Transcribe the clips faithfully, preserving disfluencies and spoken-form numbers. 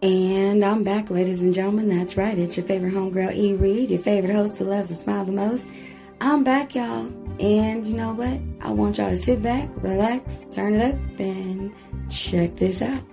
And I'm back, ladies and gentlemen. That's right. It's your favorite homegirl, E. Reed, your favorite host who loves to smile the most. I'm back, y'all. And you know what? I want y'all to sit back, relax, turn it up, and check this out.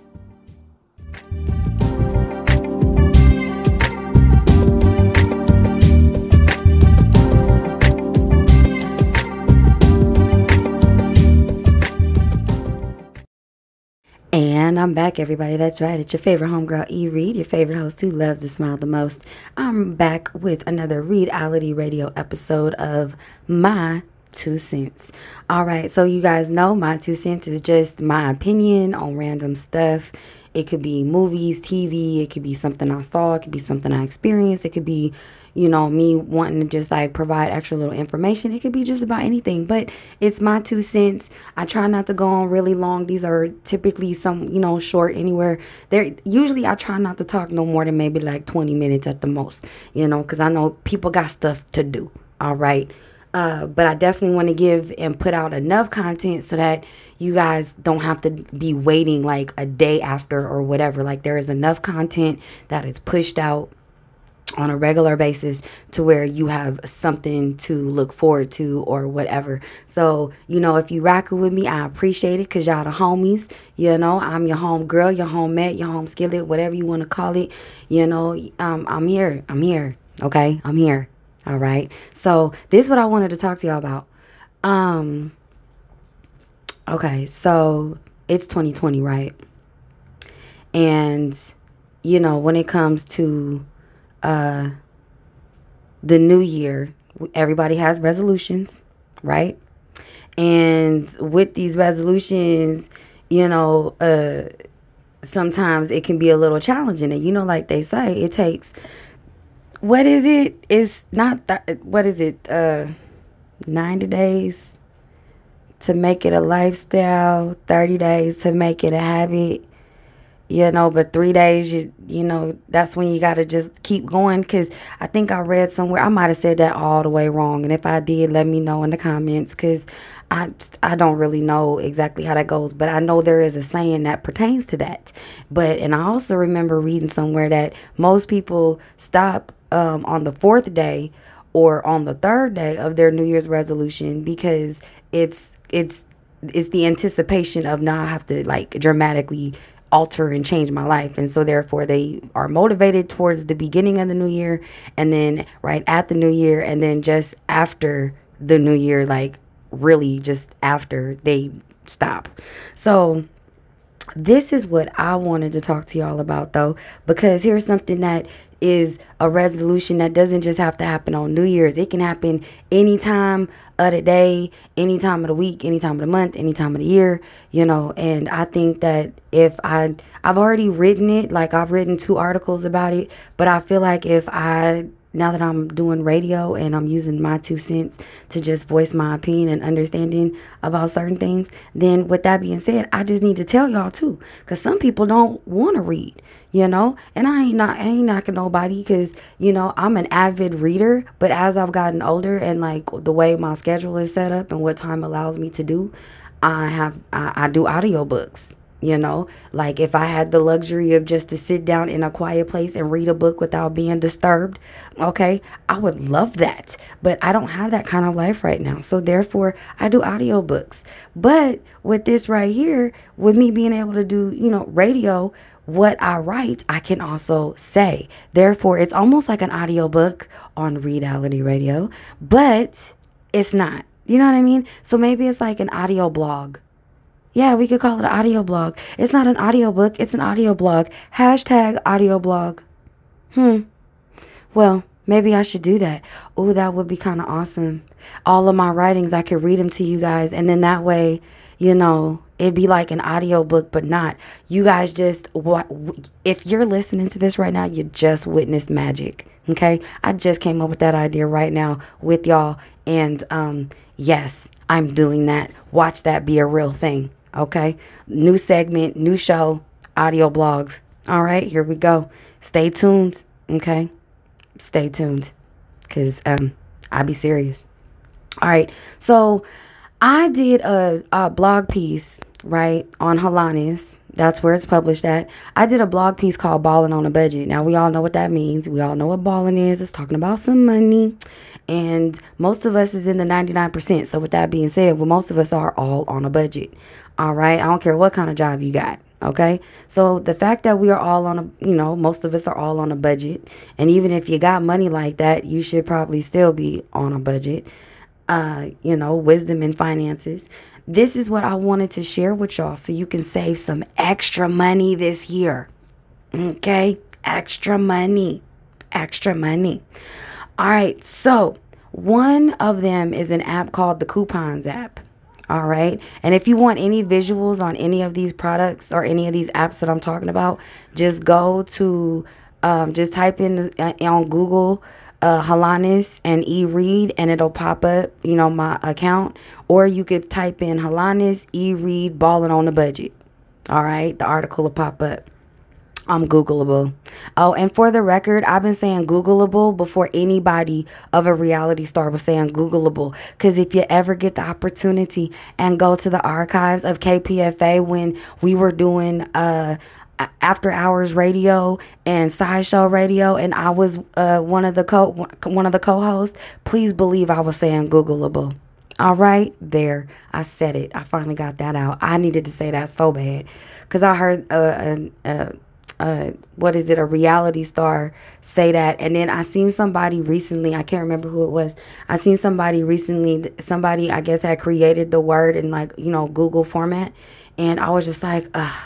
And I'm back, everybody. That's right. It's your favorite homegirl, E. Reed, your favorite host who loves to smile the most. I'm back with another Readality Radio episode of My Two Cents. All right. So you guys know My Two Cents is just my opinion on random stuff. It could be movies, T V. It could be something I saw. It could be something I experienced. It could be, you know, me wanting to just like provide extra little information. It could be just about anything, but it's my two cents. I try not to go on really long. These are typically some, you know, short anywhere. There usually I try not to talk no more than maybe like twenty minutes at the most, you know, because I know people got stuff to do. All right. Uh, but I definitely want to give and put out enough content so that you guys don't have to be waiting like a day after or whatever. Like there is enough content that is pushed out on a regular basis to where you have something to look forward to or whatever. So, you know, if you rocking with me, I appreciate it because y'all the homies. You know, I'm your home girl, your home mate, your home skillet, whatever you want to call it. You know, um, I'm here. I'm here. Okay, I'm here. All right. So this is what I wanted to talk to y'all about. Um, okay, so it's twenty twenty, right? And, you know, when it comes to uh, the new year, everybody has resolutions, right? And with these resolutions, you know, uh, sometimes it can be a little challenging. And, you know, like they say, it takes... What is it? It's not that. What is it? Uh, ninety days to make it a lifestyle. Thirty days to make it a habit. You know, but three days, you you know, that's when you gotta just keep going. Cause I think I read somewhere. I might have said that all the way wrong, and if I did, let me know in the comments. Cause I I don't really know exactly how that goes, but I know there is a saying that pertains to that. But and I also remember reading somewhere that most people stop um, on the fourth day or on the third day of their New Year's resolution because it's it's it's the anticipation of now I have to like dramatically alter and change my life. And so therefore they are motivated towards the beginning of the new year and then right at the new year and then just after the new year, like really just after they stop. So this is what I wanted to talk to y'all about though, because here's something that is a resolution that doesn't just have to happen on New Year's. It can happen any time of the day, any time of the week, any time of the month, any time of the year, you know. And I think that if I, I've already written it, like I've written two articles about it, but I feel like if I, now that I'm doing radio and I'm using my two cents to just voice my opinion and understanding about certain things, then with that being said, I just need to tell y'all too, because some people don't want to read, you know, and I ain't not I ain't knocking nobody because, you know, I'm an avid reader, but as I've gotten older and like the way my schedule is set up and what time allows me to do, I have I, I do audiobooks. You know, like if I had the luxury of just to sit down in a quiet place and read a book without being disturbed, okay, I would love that. But I don't have that kind of life right now. So therefore, I do audiobooks. But with this right here, with me being able to do, you know, radio, what I write, I can also say. Therefore, it's almost like an audiobook on Readality Radio, but it's not. You know what I mean? So maybe it's like an audio blog. Yeah, we could call it an audio blog. It's not an audio book. It's an audio blog. Hashtag audio blog. Hmm. Well, maybe I should do that. Oh, that would be kind of awesome. All of my writings, I could read them to you guys. And then that way, you know, it'd be like an audio book, but not. You guys just, what? If you're listening to this right now, you just witnessed magic. Okay? I just came up with that idea right now with y'all. And um, yes, I'm doing that. Watch that be a real thing. Okay, new segment, new show, audio blogs. All right, here we go. Stay tuned. Okay, stay tuned, cause um, I be serious. All right, so I did a, a blog piece right, on Halanis. That's where it's published at. I did a blog piece called Balling on a Budget. Now, we all know what that means. We all know what balling is. It's talking about some money. And most of us is in the ninety-nine percent. So with that being said, well, most of us are all on a budget. All right. I don't care what kind of job you got. Okay. So the fact that we are all on a, you know, most of us are all on a budget. And even if you got money like that, you should probably still be on a budget. Uh, you know, wisdom and finances. This is what I wanted to share with y'all so you can save some extra money this year. Okay? Extra money. Extra money. All right. So one of them is an app called the Coupons app. All right. And if you want any visuals on any of these products or any of these apps that I'm talking about, just go to, um, just type in uh, on Google uh, Halanis and e-read, and it'll pop up, you know, my account. Or you could type in Halanis, e-read, balling on the budget. All right. The article will pop up. I'm Googleable. Oh, and for the record, I've been saying Googleable before anybody of a reality star was saying Googleable. Because if you ever get the opportunity and go to the archives of K P F A when we were doing uh, after hours radio and sideshow radio, and I was uh, one of the co one of the co-hosts, please believe I was saying Googleable. All right, there. I said it. I finally got that out. I needed to say that so bad because I heard uh, uh, uh Uh, what is it, a reality star say that. And then I seen somebody recently, I can't remember who it was. I seen somebody recently, somebody I guess had created the word in like, you know, Google format. And I was just like, ugh.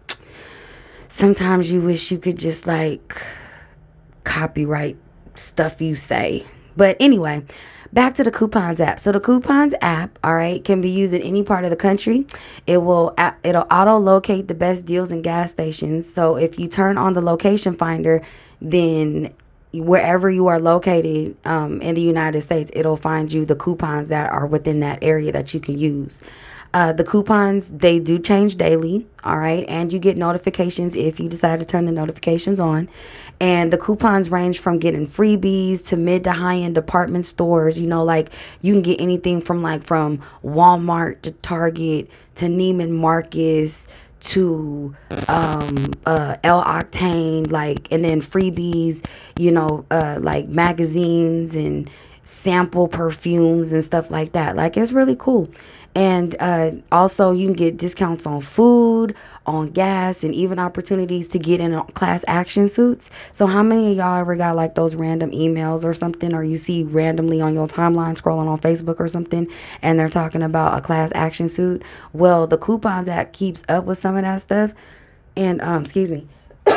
Sometimes you wish you could just like copyright stuff you say. But anyway, back to the Coupons app. So the Coupons app, all right, can be used in any part of the country. It will, it'll auto-locate the best deals in gas stations. So if you turn on the location finder, then wherever you are located um, in the United States, it'll find you the coupons that are within that area that you can use. Uh, the coupons, they do change daily, all right? And you get notifications if you decide to turn the notifications on. And the coupons range from getting freebies to mid to high-end department stores. You know, like you can get anything from like from Walmart to Target to Neiman Marcus to um uh L Octane, like, and then freebies, you know, uh like magazines and sample perfumes and stuff like that. Like, it's really cool. And uh, also you can get discounts on food, on gas, and even opportunities to get in class action suits. So how many of y'all ever got like those random emails or something, or you see randomly on your timeline scrolling on Facebook or something, and they're talking about a class action suit? Well, the Coupons app keeps up with some of that stuff. And, um, excuse me.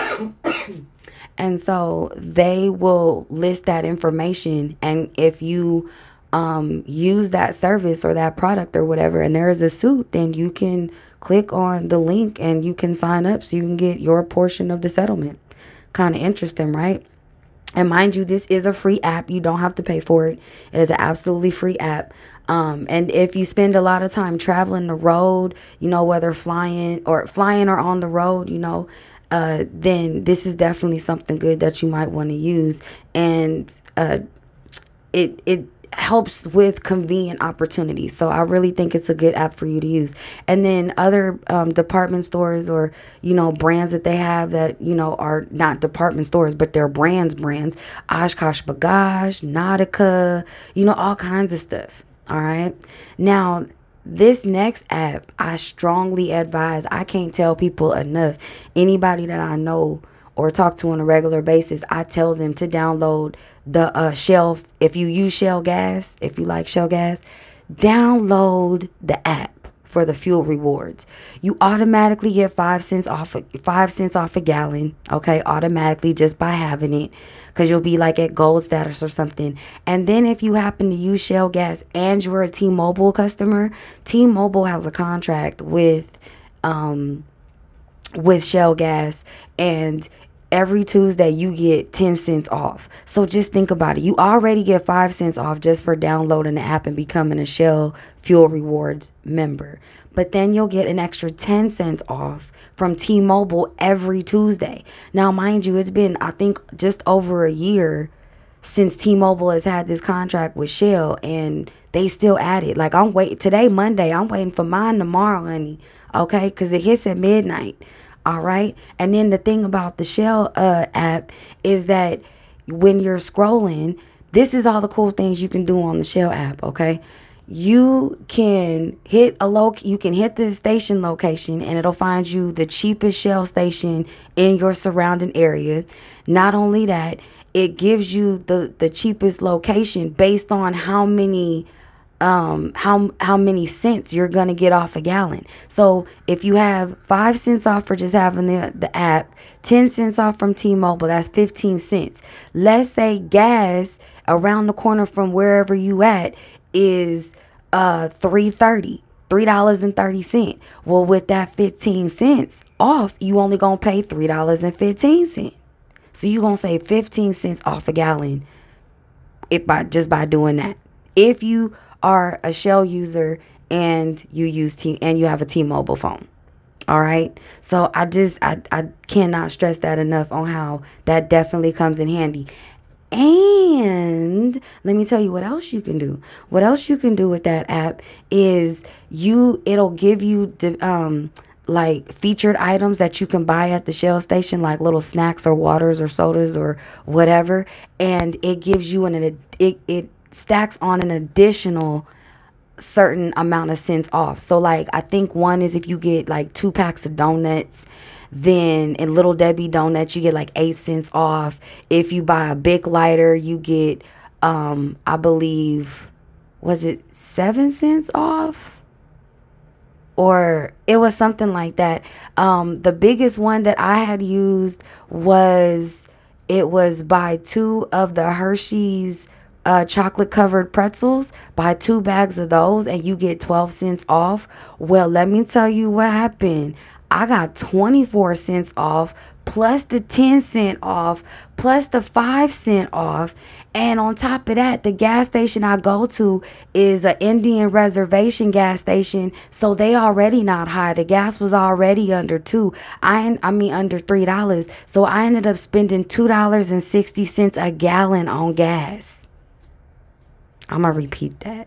And so they will list that information. And if you um, use that service or that product or whatever, and there is a suit, then you can click on the link and you can sign up so you can get your portion of the settlement. Kind of interesting, right? And mind you, this is a free app. You don't have to pay for it. It is an absolutely free app. Um, and if you spend a lot of time traveling the road, you know, whether flying or flying or on the road, you know, uh, then this is definitely something good that you might want to use. And uh, it it helps with convenient opportunities. So I really think it's a good app for you to use. And then other um, department stores or, you know, brands that they have that, you know, are not department stores, but they're brands, brands, Oshkosh B'gosh, Nautica, you know, all kinds of stuff. All right. Now, this next app, I strongly advise. I can't tell people enough. Anybody that I know or talk to on a regular basis, I tell them to download the uh, Shell. If you use Shell gas, if you like Shell gas, download the app for the fuel rewards. You automatically get five cents off, five cents off a gallon. Okay, automatically just by having it, because you'll be like at gold status or something. And then if you happen to use Shell gas and you're a T-Mobile customer, T-Mobile has a contract with um with Shell gas, and every Tuesday you get ten cents off. So just think about it. You already get five cents off just for downloading the app and becoming a Shell Fuel Rewards member. But then you'll get an extra ten cents off from T-Mobile every Tuesday. Now, mind you, it's been, I think, just over a year since T-Mobile has had this contract with Shell, and they still at it. Like, I'm waiting today, Monday. I'm waiting for mine tomorrow, honey. Okay, because it hits at midnight. All right. And then the thing about the Shell uh, app is that when you're scrolling, this is all the cool things you can do on the Shell app. Okay. You can hit a loc you can hit the station location, and it'll find you the cheapest Shell station in your surrounding area. Not only that, it gives you the the cheapest location based on how many um how how many cents you're gonna get off a gallon. So if you have five cents off for just having the the app, ten cents off from T-Mobile, that's fifteen cents. Let's say gas around the corner from wherever you at is uh three thirty, three dollars and thirty cents. Well, with that fifteen cents off, you only gonna pay three dollars and fifteen cents. So you gonna save fifteen cents off a gallon if by just by doing that. If you are a Shell user and you use T and you have a T-Mobile phone. All right. So I just I, I cannot stress that enough on how that definitely comes in handy. And let me tell you what else you can do. What else you can do with that app is you it'll give you the um like featured items that you can buy at the Shell station, like little snacks or waters or sodas or whatever, and it gives you an it it stacks on an additional certain amount of cents off. So like I think one is if you get like two packs of donuts, then in Little Debbie donuts you get like eight cents off. If you buy a Bic lighter, you get um I believe was it seven cents off, or it was something like that. Um the biggest one that I had used was it was buy two of the Hershey's uh, chocolate covered pretzels. Buy two bags of those and you get twelve cents off. Well, let me tell you what happened. I got twenty-four cents off, plus the ten cent off, plus the five cent off. And on top of that, the gas station I go to is an Indian reservation gas station. So they already not high. The gas was already under two. I, I mean, under three dollars. So I ended up spending two dollars and sixty cents a gallon on gas. I'm going to repeat that.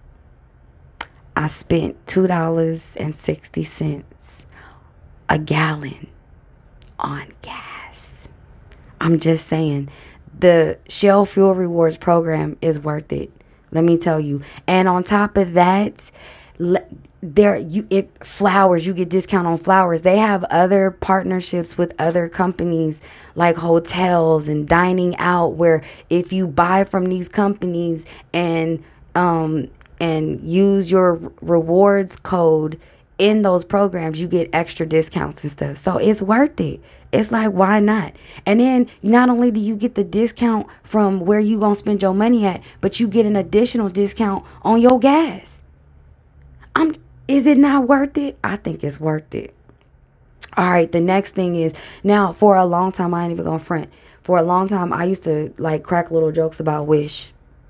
I spent two dollars and sixty cents a gallon on gas. I'm just saying, the Shell Fuel Rewards program is worth it. Let me tell you. And on top of that, there you if flowers, you get discount on flowers. They have other partnerships with other companies like hotels and dining out, where if you buy from these companies and um and use your rewards code in those programs, you get extra discounts and stuff. So it's worth it. It's like, why not? And then not only do you get the discount from where you gonna spend your money at, but you get an additional discount on your gas. I'm is it not worth it? I think it's worth it. All right, the next thing is, now for a long time, I ain't even gonna front. For a long time, I used to like crack little jokes about Wish.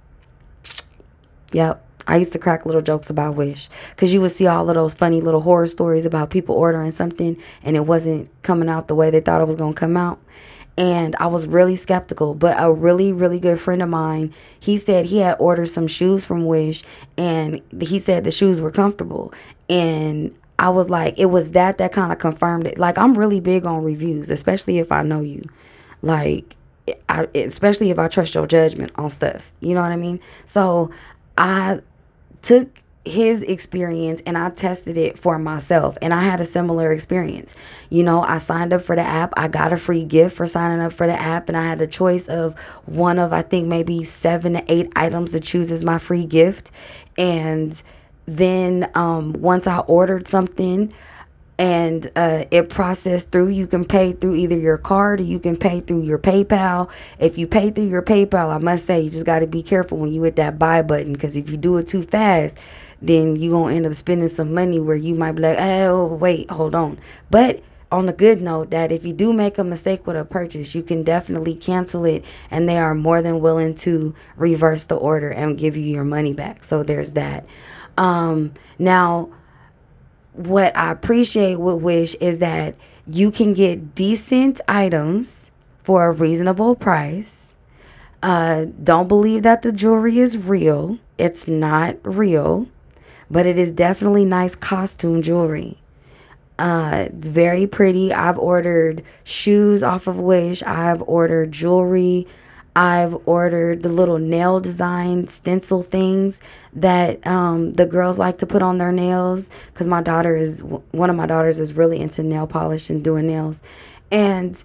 Yep. I used to crack little jokes about Wish, because you would see all of those funny little horror stories about people ordering something and it wasn't coming out the way they thought it was going to come out. And I was really skeptical, but a really, really good friend of mine, he said he had ordered some shoes from Wish, and he said the shoes were comfortable. And I was like, it was that that kind of confirmed it. Like, I'm really big on reviews, especially if I know you. Like, I, especially if I trust your judgment on stuff. You know what I mean? So I took his experience and I tested it for myself, and I had a similar experience. You know, I signed up for the app. I got a free gift for signing up for the app, and I had a choice of one of, I think, maybe seven to eight items to choose as my free gift. And then um, once I ordered something and uh, it processed through, you can pay through either your card or you can pay through your PayPal. If you pay through your PayPal, I must say, you just got to be careful when you hit that buy button, because if you do it too fast, then you're going to end up spending some money where you might be like, oh, wait, hold on. But on a good note, that if you do make a mistake with a purchase, you can definitely cancel it, and they are more than willing to reverse the order and give you your money back. So there's that. Um, now, what I appreciate with Wish is that you can get decent items for a reasonable price. Uh, don't believe that the jewelry is real. It's not real, but it is definitely nice costume jewelry. Uh, it's very pretty. I've ordered shoes off of Wish. I've ordered jewelry. I've ordered the little nail design stencil things that um, the girls like to put on their nails. Because my daughter is, one of my daughters is really into nail polish and doing nails. And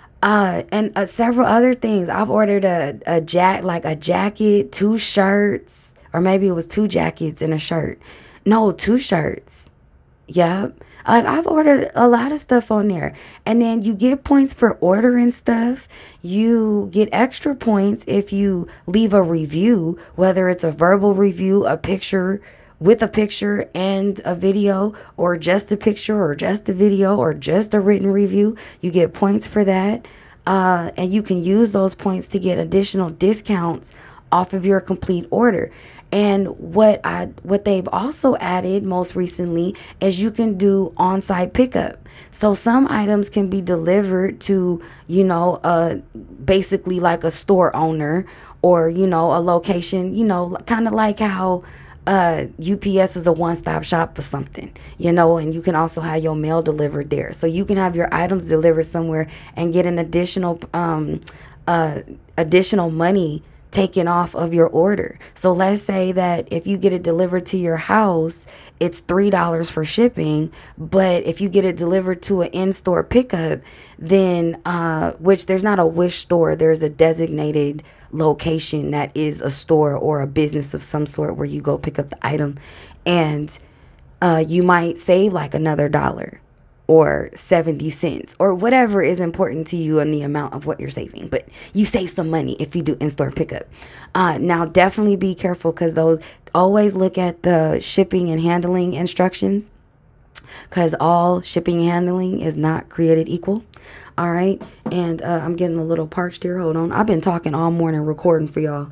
uh, and uh, several other things. I've ordered a, a jack, like a jacket, two shirts, or maybe it was two jackets and a shirt. No, two shirts. Yep. Like I've ordered a lot of stuff on there. And then you get points for ordering stuff. You get extra points if you leave a review, whether it's a verbal review, a picture with a picture and a video, or just a picture or just a video or just a written review. You get points for that. Uh, and you can use those points to get additional discounts off of your complete order. And what I what they've also added most recently is you can do on-site pickup. So some items can be delivered to, you know, uh basically like a store owner, or, you know, a location, you know, kind of like how uh U P S is a one-stop shop for something, you know, and you can also have your mail delivered there. So you can have your items delivered somewhere and get an additional um uh additional money taken off of your order. So let's say that if you get it delivered to your house, it's three dollars for shipping. But if you get it delivered to an in-store pickup, then uh, which there's not a Wish store, there's a designated location that is a store or a business of some sort where you go pick up the item, and uh, you might save like another dollar or seventy cents or whatever is important to you and the amount of what you're saving. But you save some money if you do in-store pickup. Uh, now, definitely be careful, because those, always look at the shipping and handling instructions, because all shipping and handling is not created equal. All right. And uh, I'm getting a little parched here. Hold on. I've been talking all morning recording for y'all.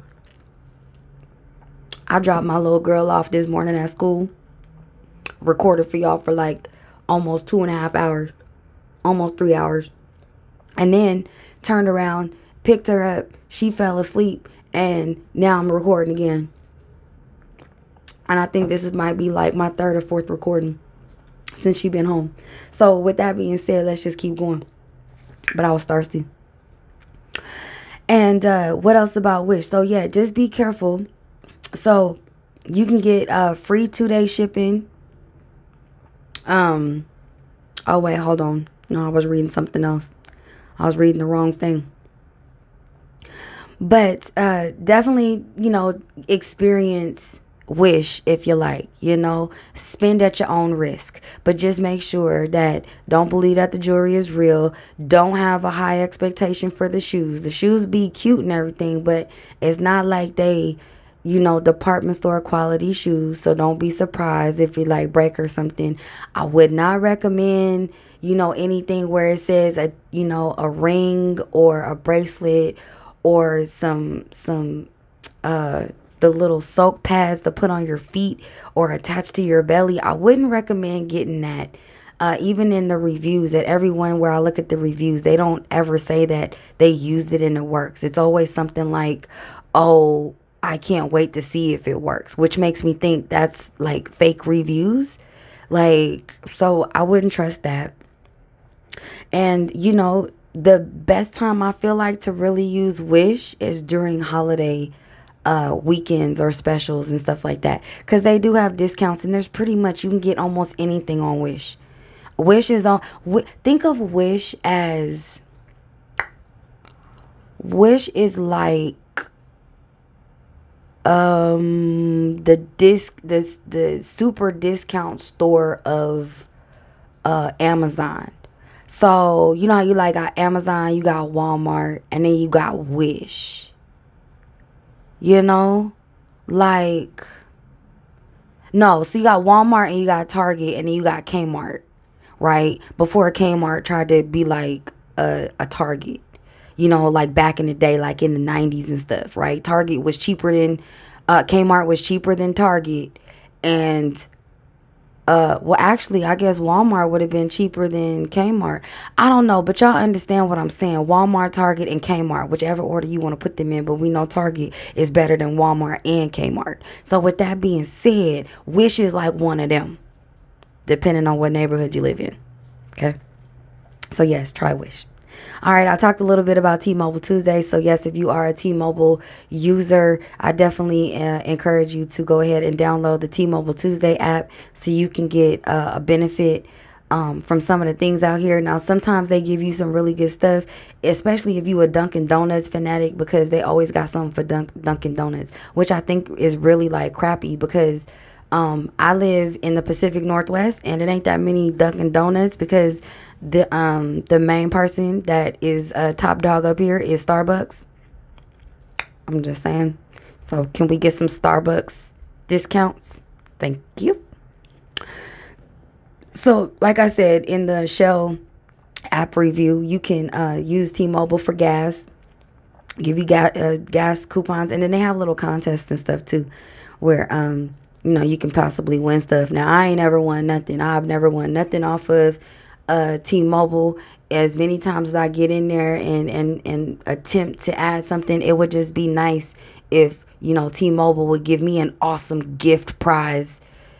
I dropped my little girl off this morning at school. Recorded for y'all for like almost two and a half hours, almost three hours. And then turned around, picked her up. She fell asleep, and now I'm recording again. And I think this is, might be like my third or fourth recording since she been home. So with that being said, let's just keep going. But I was thirsty. And uh, what else about Wish? So yeah, just be careful. So you can get uh, free two-day shipping. Um, oh wait, hold on. No, I was reading something else. I was reading the wrong thing. But uh, definitely, you know, experience Wish if you like, you know, spend at your own risk. But just make sure that, don't believe that the jewelry is real. Don't have a high expectation for the shoes. The shoes be cute and everything, but it's not like they, you know, department store quality shoes. So don't be surprised if you like break or something. I would not recommend, you know, anything where it says a, you know, a ring or a bracelet or some, some, uh, the little soak pads to put on your feet or attach to your belly. I wouldn't recommend getting that. Uh, even in the reviews, at everyone where I look at the reviews, they don't ever say that they used it and it works. It's always something like, oh, I can't wait to see if it works, which makes me think that's like fake reviews. Like, so I wouldn't trust that. And, you know, the best time I feel like to really use Wish is during holiday uh, weekends or specials and stuff like that. Because they do have discounts, and there's pretty much, you can get almost anything on Wish. Wish is on, w- think of Wish as, Wish is like, um the disc this the super discount store of uh Amazon. So you know how you like got Amazon, you got Walmart, and then you got Wish, you know, like, no, so you got Walmart and you got Target and then you got Kmart, right? Before Kmart tried to be like a, a Target. You know, like back in the day, like in the nineties and stuff, right? Target was cheaper than, uh, Kmart was cheaper than Target. And Uh, well, actually, I guess Walmart would have been cheaper than Kmart. I don't know, but y'all understand what I'm saying. Walmart, Target, and Kmart, whichever order you want to put them in. But we know Target is better than Walmart and Kmart. So with that being said, Wish is like one of them, depending on what neighborhood you live in. Okay. So yes, try Wish. All right, I talked a little bit about T-Mobile Tuesday. So yes, if you are a T-Mobile user, I definitely uh, encourage you to go ahead and download the T-Mobile Tuesday app so you can get uh, a benefit um, from some of the things out here. Now, sometimes they give you some really good stuff, especially if you a Dunkin' Donuts fanatic, because they always got something for Dunk- Dunkin' Donuts, which I think is really like crappy because um, I live in the Pacific Northwest and it ain't that many Dunkin' Donuts because the um the main person that is a top dog up here is Starbucks. I'm just saying. So can we get some Starbucks discounts? Thank you. So like I said in the Shell app review, you can uh, use T-Mobile for gas, give you ga- uh, gas coupons, and then they have little contests and stuff too, where um you know you can possibly win stuff. Now I ain't ever won nothing. I've never won nothing off of uh, T-Mobile. As many times as I get in there and, and, and attempt to add something, it would just be nice if, you know, T-Mobile would give me an awesome gift prize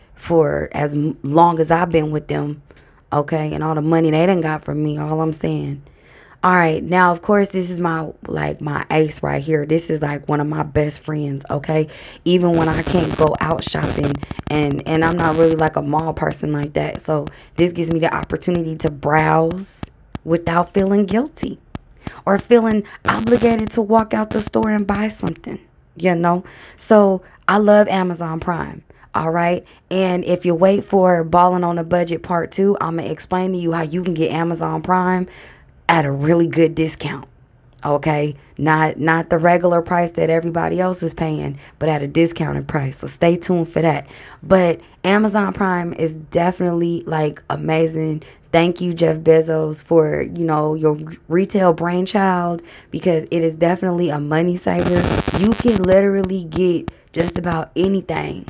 for as long as I've been with them. Okay. And all the money they done got from me. All I'm saying. All right. Now, of course, this is my, like, my ace right here. This is like one of my best friends. Okay. Even when I can't go out shopping and, and I'm not really like a mall person like that. So this gives me the opportunity to browse without feeling guilty or feeling obligated to walk out the store and buy something, you know? So I love Amazon Prime. All right. And if you wait for Balling on a Budget part two, I'm going to explain to you how you can get Amazon Prime at a really good discount. Okay, not not the regular price that everybody else is paying, but at a discounted price. So stay tuned for that. But Amazon Prime is definitely like amazing. Thank you, Jeff Bezos, for, you know, your retail brainchild, because it is definitely a money saver. You can literally get just about anything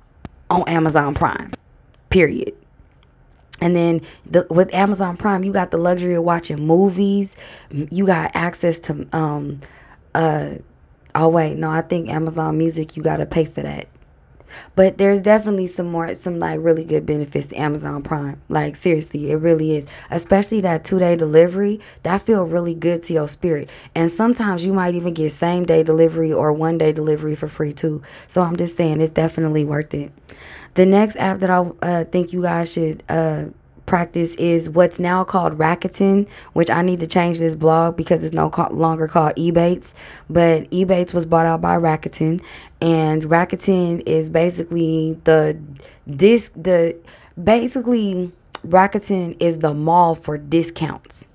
on Amazon Prime, period. And then the, with Amazon Prime, you got the luxury of watching movies. You got access to, um, uh, oh wait, no, I think Amazon Music, you got to pay for that. But there's definitely some more, some like really good benefits to Amazon Prime. Like seriously, it really is. Especially that two day delivery, that feel really good to your spirit. And sometimes you might even get same day delivery or one day delivery for free too. So I'm just saying it's definitely worth it. The next app that I uh, think you guys should uh, practice is what's now called Rakuten, which I need to change this blog because it's no co- longer called Ebates. But Ebates was bought out by Rakuten, and Rakuten is basically the disc. The basically Rakuten is the mall for discounts.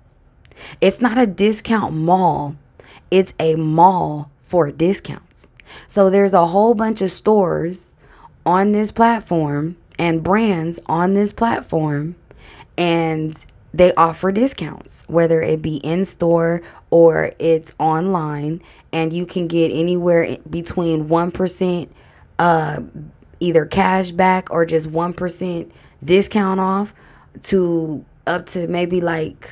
It's not a discount mall; it's a mall for discounts. So there's a whole bunch of stores on this platform and brands on this platform, and they offer discounts, whether it be in store or it's online, and you can get anywhere between one percent uh either cash back or just one percent discount off to up to maybe like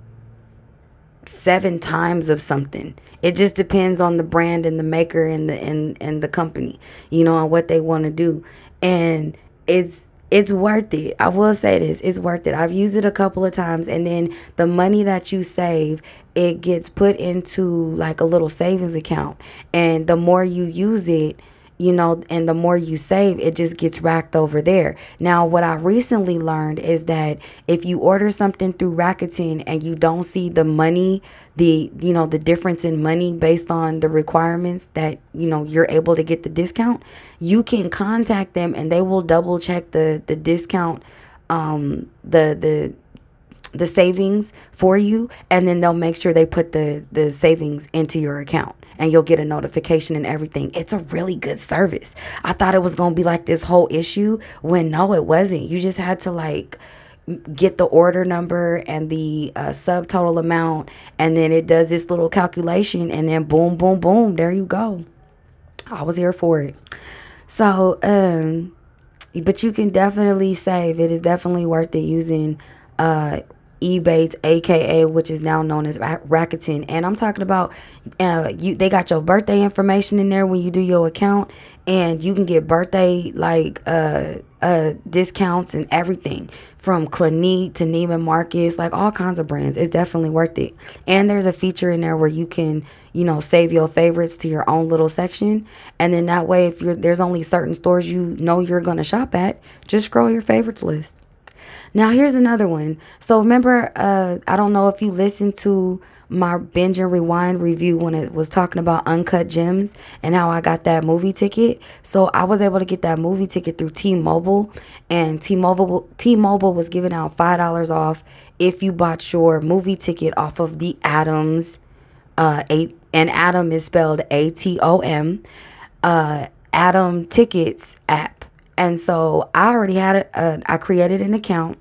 seven times of something. It just depends on the brand and the maker and the and, and the company, you know, and what they want to do. And it's it's worth it. I will say this, it's worth it. I've used it a couple of times, and then the money that you save, it gets put into like a little savings account. And the more you use it, you know, and the more you save, it just gets racked over there. Now, what I recently learned is that if you order something through Rakuten and you don't see the money, the, you know, the difference in money based on the requirements that, you know, you're able to get the discount, you can contact them and they will double check the, the discount, um, the, the, the savings for you, and then they'll make sure they put the the savings into your account, and you'll get a notification and everything. It's a really good service. I thought it was gonna be like this whole issue, when no, it wasn't. You just had to like get the order number and the uh, subtotal amount, and then it does this little calculation, and then boom boom boom, there you go. I was here for it. So um but you can definitely save. It is definitely worth it using uh Ebates, aka which is now known as Ra- Rakuten. And I'm talking about uh you they got your birthday information in there when you do your account, and you can get birthday like uh uh discounts and everything from Clinique to Neiman Marcus, like all kinds of brands. It's definitely worth it. And there's a feature in there where you can, you know, save your favorites to your own little section, and then that way if you're there's only certain stores you know you're going to shop at, just scroll your favorites list. Now here's another one. So remember, uh, I don't know if you listened to my binge and rewind review when it was talking about Uncut Gems and how I got that movie ticket. So I was able to get that movie ticket through T-Mobile, and T-Mobile T-Mobile was giving out five dollars off if you bought your movie ticket off of the Adams, uh, a and Adam is spelled A T O M, uh, Adam Tickets app. And so I already had it. Uh, I created an account,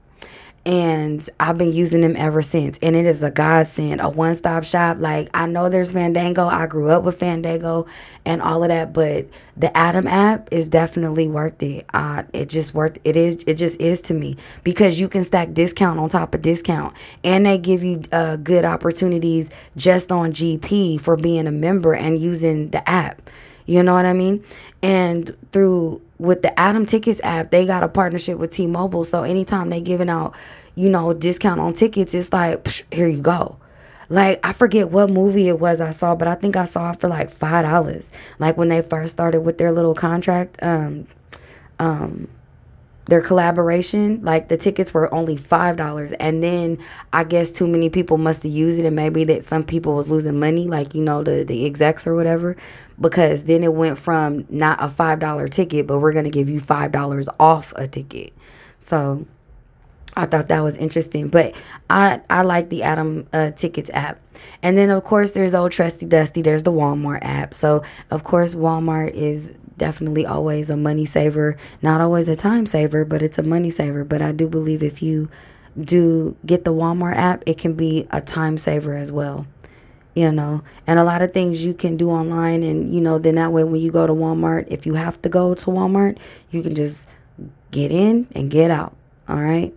and I've been using them ever since. And it is a godsend, a one-stop shop. Like, I know there's Fandango. I grew up with Fandango and all of that, but the Atom app is definitely worth it. Uh, it just worth it is it just is to me, because you can stack discount on top of discount, and they give you uh, good opportunities just on G P for being a member and using the app. You know what I mean? And through with the Atom Tickets app, they got a partnership with T-Mobile. So anytime they giving out, you know, discount on tickets, it's like, psh, here you go. Like, I forget what movie it was I saw, but I think I saw it for like five dollars. Like when they first started with their little contract, um, um, their collaboration, like the tickets were only five dollars, and then I guess too many people must have used it, and maybe that some people was losing money, like, you know, the the execs or whatever, because then it went from not a five dollar ticket, but we're gonna give you five dollars off a ticket. So I thought that was interesting, but I I like the Atom uh, Tickets app. And then of course there's old trusty dusty. There's the Walmart app. So of course Walmart is definitely always a money saver, not always a time saver, but it's a money saver. But I do believe if you do get the Walmart app, it can be a time saver as well. You know, and a lot of things you can do online, and you know, then that way when you go to Walmart, if you have to go to Walmart, you can just get in and get out. All right.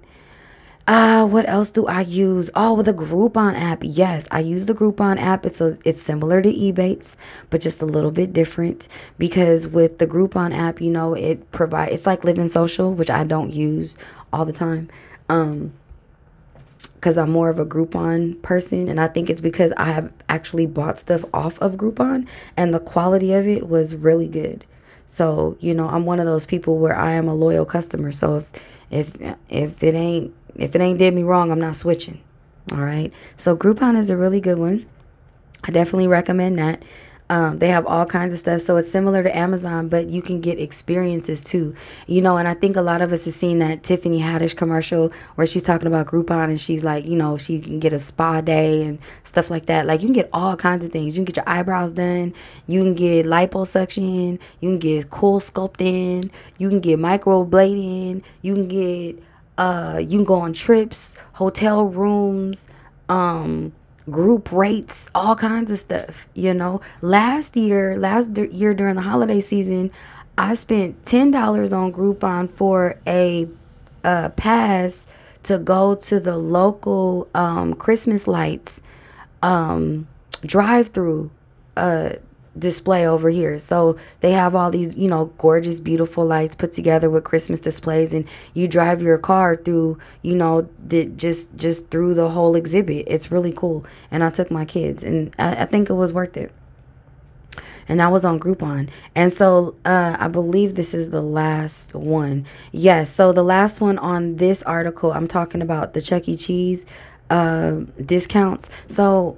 Uh, what else do I use? Oh, the Groupon app. Yes, I use the Groupon app. It's a it's similar to Ebates, but just a little bit different, because with the Groupon app, you know, it provide it's like Living Social, which I don't use all the time. Um, because I'm more of a Groupon person, and I think it's because I have actually bought stuff off of Groupon, and the quality of it was really good. So, you know, I'm one of those people where I am a loyal customer. So if if if it ain't if it ain't did me wrong, I'm not switching. All right. So Groupon is a really good one. I definitely recommend that. Um, they have all kinds of stuff. So it's similar to Amazon, but you can get experiences too. You know, and I think a lot of us have seen that Tiffany Haddish commercial where she's talking about Groupon, and she's like, you know, she can get a spa day and stuff like that. Like, you can get all kinds of things. You can get your eyebrows done. You can get liposuction. You can get cool sculpting. You can get microblading. You can get, uh, you can go on trips, hotel rooms, um, group rates, all kinds of stuff. You know, last year last d- year during the holiday season, I spent ten dollars on Groupon for a uh, pass to go to the local um, Christmas lights um, drive through uh, display over here. So they have all these, you know, gorgeous, beautiful lights put together with Christmas displays, and you drive your car through, you know, the, just just through the whole exhibit. It's really cool. And I took my kids, and I, I think it was worth it. And I was on Groupon. And so uh, I believe this is the last one. Yes. So the last one on this article, I'm talking about the Chuck E. Cheese uh, discounts. So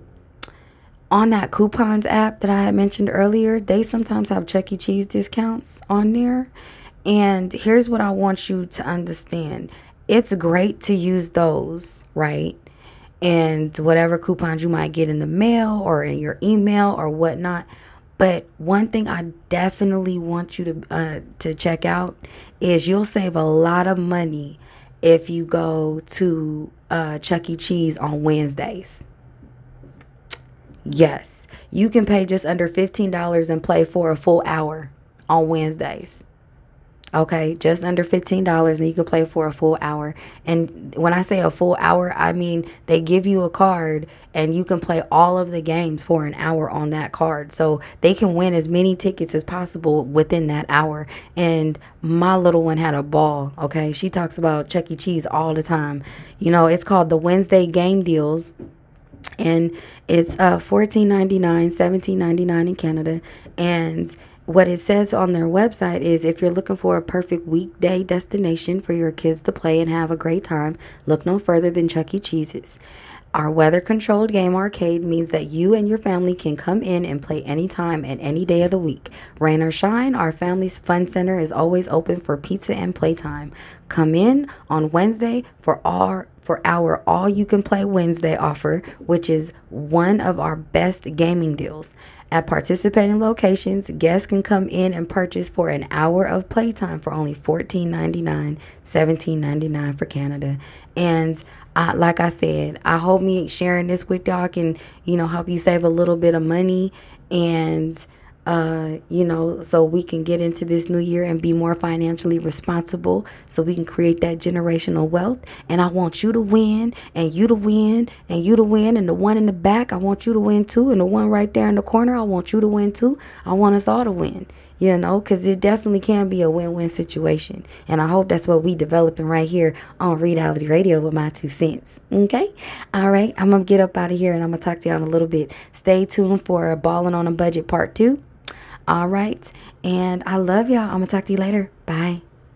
on that coupons app that I had mentioned earlier, they sometimes have Chuck E. Cheese discounts on there. And here's what I want you to understand. It's great to use those, right? And whatever coupons you might get in the mail or in your email or whatnot. But one thing I definitely want you to uh, to check out is you'll save a lot of money if you go to uh, Chuck E. Cheese on Wednesdays. Yes, you can pay just under fifteen dollars and play for a full hour on Wednesdays. Okay, just under fifteen dollars and you can play for a full hour. And when I say a full hour, I mean they give you a card and you can play all of the games for an hour on that card. So they can win as many tickets as possible within that hour. And my little one had a ball, okay? She talks about Chuck E. Cheese all the time. You know, it's called the Wednesday Game Deals, and it's uh fourteen ninety-nine, seventeen ninety-nine in Canada. And what it says on their website is if you're looking for a perfect weekday destination for your kids to play and have a great time, look no further than Chuck E. Cheese's. Our weather controlled game arcade means that you and your family can come in and play anytime and any day of the week. Rain or shine, our family's fun center is always open for pizza and playtime. Come in on Wednesday for our for our all you can play Wednesday offer, which is one of our best gaming deals. At participating locations, guests can come in and purchase for an hour of playtime for only fourteen ninety-nine, seventeen ninety-nine for Canada. And I, like I said, I hope me sharing this with y'all can, you know, help you save a little bit of money, and uh, you know, so we can get into this new year and be more financially responsible, so we can create that generational wealth. And I want you to win, and you to win, and you to win, and the one in the back, I want you to win too, and the one right there in the corner, I want you to win too. I want us all to win, you know, because it definitely can be a win-win situation. And I hope that's what we developing right here on Reality Radio with my two cents. Okay? All right. I'm going to get up out of here, and I'm going to talk to y'all in a little bit. Stay tuned for a Balling on a Budget part two. All right. And I love y'all. I'm going to talk to you later. Bye.